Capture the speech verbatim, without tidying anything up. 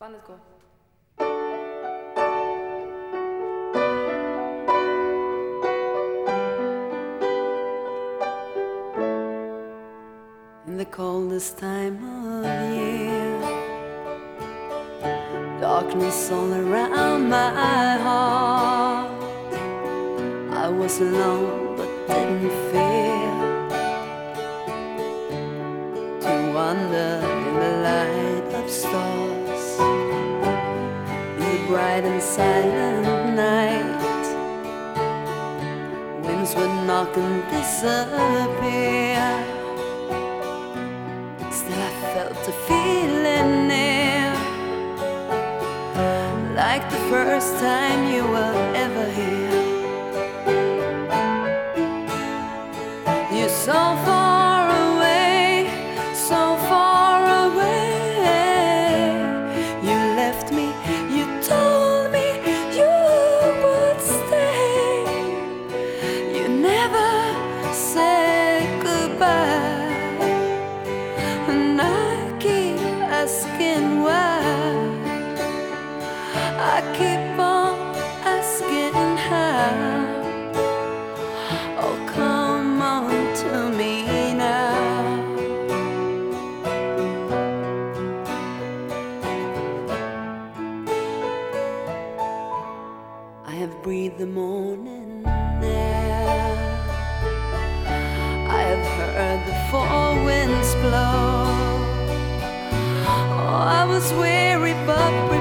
Пам'ятку. In the coldest time of year, darkness all around my heart, I was alone but didn't fear to wander in the light of stars, in the bright and silent night. Winds would knock and disappear, still I felt the feeling near, like the first time you were ever here. You're so far away, so far away. You left me, you told me you would stay. You never said goodbye, and I keep asking why. I keep on asking how. Oh, come on to me now. I have breathed the morning air, I have heard the four winds blow. Oh, I was weary but prepared